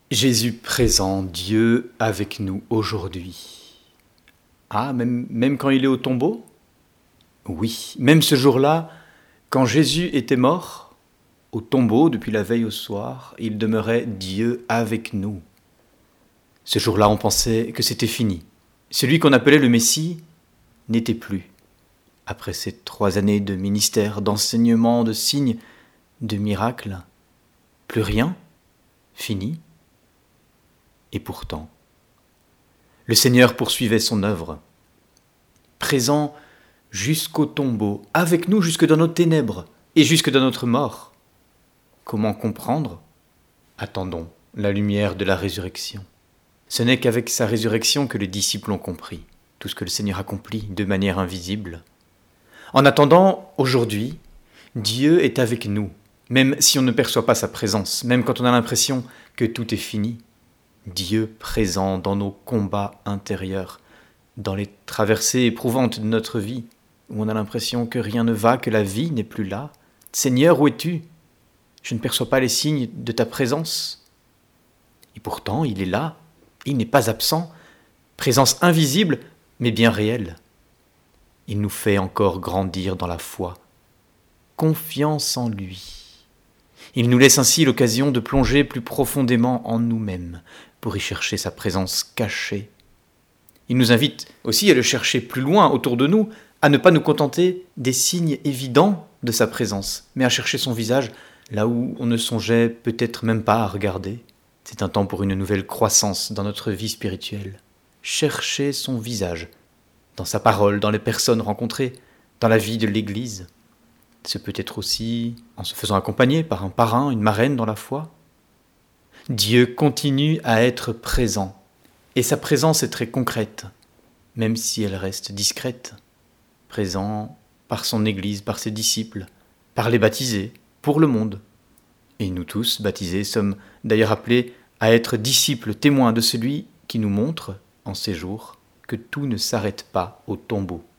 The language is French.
Jésus présent, Dieu avec nous aujourd'hui. Ah, même quand il est au tombeau ? Oui, même ce jour-là, quand Jésus était mort, au tombeau depuis la veille au soir, il demeurait Dieu avec nous. Ce jour-là, on pensait que c'était fini. Celui qu'on appelait le Messie n'était plus. Après ces 3 années de ministère, d'enseignement, de signes, de miracles, plus rien, fini. Et pourtant, le Seigneur poursuivait son œuvre, présent jusqu'au tombeau, avec nous jusque dans nos ténèbres et jusque dans notre mort. Comment comprendre ? Attendons la lumière de la résurrection. Ce n'est qu'avec sa résurrection que les disciples ont compris tout ce que le Seigneur accomplit de manière invisible. En attendant, aujourd'hui, Dieu est avec nous, même si on ne perçoit pas sa présence, même quand on a l'impression que tout est fini. Dieu présent dans nos combats intérieurs, dans les traversées éprouvantes de notre vie, où on a l'impression que rien ne va, que la vie n'est plus là. Seigneur, où es-tu ? Je ne perçois pas les signes de ta présence. Et pourtant, il est là, il n'est pas absent, présence invisible, mais bien réelle. Il nous fait encore grandir dans la foi, confiance en lui. Il nous laisse ainsi l'occasion de plonger plus profondément en nous-mêmes pour y chercher sa présence cachée. Il nous invite aussi à le chercher plus loin autour de nous, à ne pas nous contenter des signes évidents de sa présence, mais à chercher son visage là où on ne songeait peut-être même pas à regarder. C'est un temps pour une nouvelle croissance dans notre vie spirituelle. Chercher son visage, dans sa parole, dans les personnes rencontrées, dans la vie de l'Église. Ce peut être aussi en se faisant accompagner par un parrain, une marraine dans la foi. Dieu continue à être présent, et sa présence est très concrète, même si elle reste discrète. Présent par son Église, par ses disciples, par les baptisés, pour le monde. Et nous tous, baptisés, sommes d'ailleurs appelés à être disciples, témoins de celui qui nous montre, en ces jours, que tout ne s'arrête pas au tombeau.